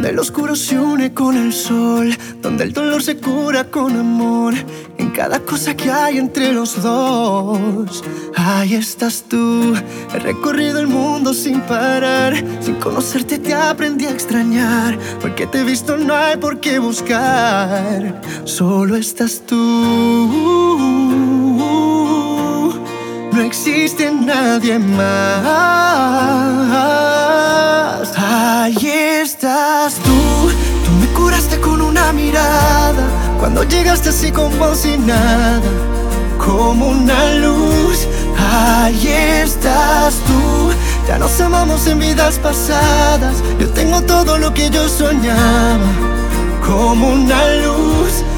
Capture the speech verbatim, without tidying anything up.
donde el oscuro se une con el sol, donde el dolor se cura con amor, en cada cosa que hay entre los dos. Ahí estás tú, he recorrido el mundo sin parar, sin conocerte te aprendí a extrañar, porque te he visto no hay por qué buscar, solo estás tú. No existe nadie más. Ahí estás tú, tú me curaste con una mirada, cuando llegaste así con voz y nada, como una luz. Ahí estás tú, ya nos amamos en vidas pasadas, yo tengo todo lo que yo soñaba, como una luz.